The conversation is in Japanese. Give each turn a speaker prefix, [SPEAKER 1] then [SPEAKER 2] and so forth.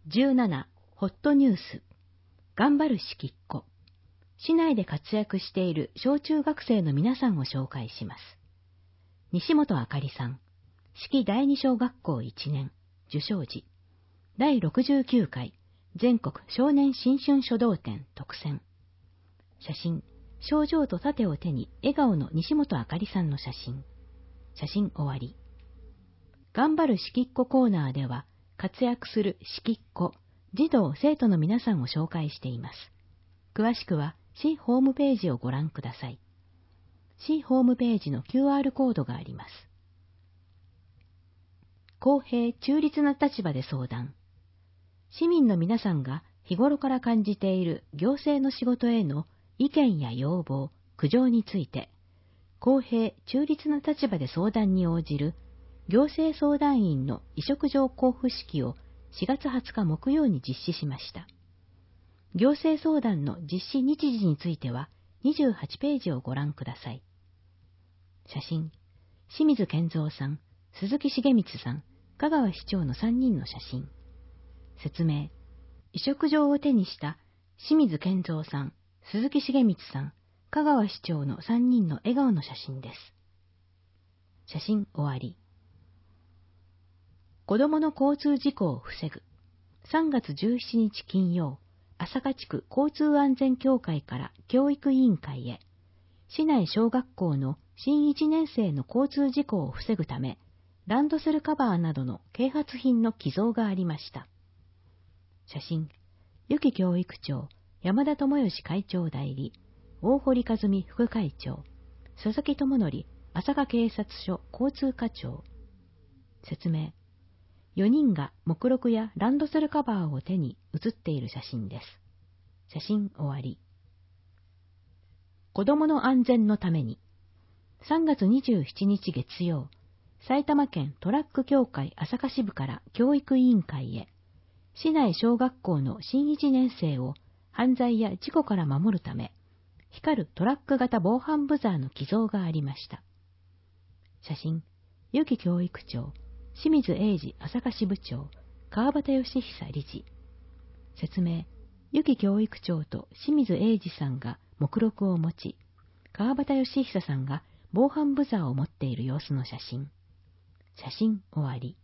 [SPEAKER 1] 17、ホットニュース。頑張るしきっ子。市内で活躍している小中学生の皆さんを紹介します。西本あかりさん。市第二小学校1年。受賞時。第69回全国少年新春書道展特選。写真。賞状と盾を手に笑顔の西本あかりさんの写真。写真終わり。頑張るしきっ子コーナーでは、活躍するしきっ子、児童生徒の皆さんを紹介しています。詳しくは市ホームページをご覧ください。市ホームページの QR コードがあります。公平中立な立場で相談。市民の皆さんが日頃から感じている行政の仕事への意見や要望、苦情について、公平中立な立場で相談に応じる行政相談員の委嘱状交付式を4月20日木曜に実施しました。行政相談の実施日時については28ページをご覧ください。写真、清水健三さん、鈴木重光さん、香川市長の3人の写真。説明、委嘱状を手にした清水健三さん、鈴木重光さん、香川市長の3人の笑顔の写真です。写真終わり。子供の交通事故を防ぐ。3月17日金曜、朝霞地区交通安全協会から教育委員会へ、市内小学校の新1年生の交通事故を防ぐため、ランドセルカバーなどの啓発品の寄贈がありました。写真、由紀教育長、山田智義会長代理、大堀和美副会長、佐々木智則朝霞警察署交通課長。説明、4人が目録やランドセルカバーを手に写っている写真です。写真終わり。子供の安全のために、3月27日月曜、埼玉県トラック協会朝霞支部から教育委員会へ、市内小学校の新1年生を犯罪や事故から守るため、光るトラック型防犯ブザーの寄贈がありました。写真、由紀教育長、清水英二朝霞支部長、川端義久理事。説明、由紀教育長と清水英二さんが目録を持ち、川端義久さんが防犯ブザーを持っている様子の写真。写真終わり。